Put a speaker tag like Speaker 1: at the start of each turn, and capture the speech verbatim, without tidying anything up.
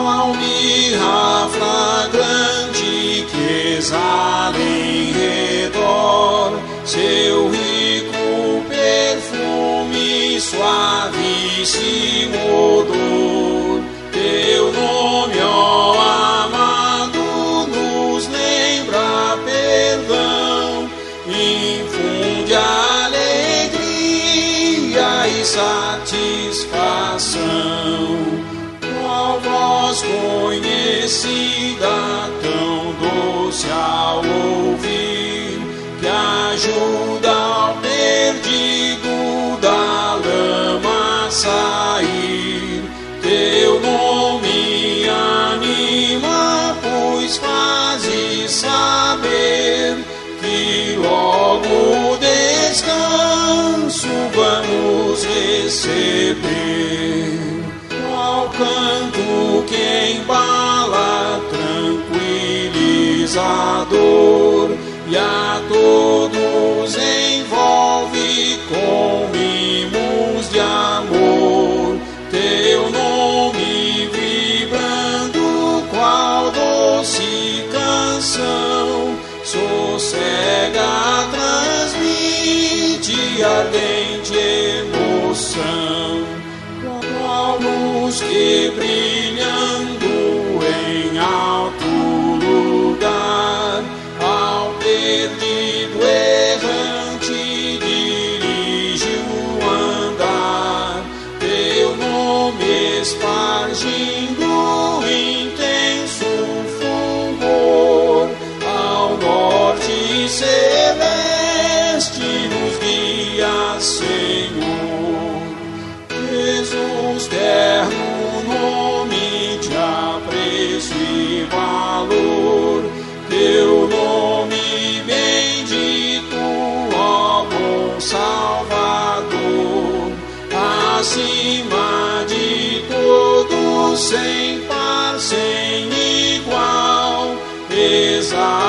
Speaker 1: qual mirra fragrante que exala em redor seu rico perfume, suavíssimo odor. Teu nome, ó amado, nos lembra perdão, infunde alegria e satisfação. Qual voz conhecida, tão doce ao ouvir, que ajuda ao perdido da lama a sair. Teu nome anima, pois fazes saber que logo descanso vamos receber. Qual canto que embala, tranquilizador, e a todos envolve com mimos de amor. Teu nome vibrando, qual doce canção, sossega, transmite ardente emoção. Qual luz que brilhando em alto lugar, ao perdido errante dirige o andar. Teu nome espargindo intenso fulgor, ao norte celeste nos guia, Senhor. Jesus, terno nome de apreço e valor, teu nome bendito, ó bom Salvador, acima de todos, sem par, sem igual, exaltado.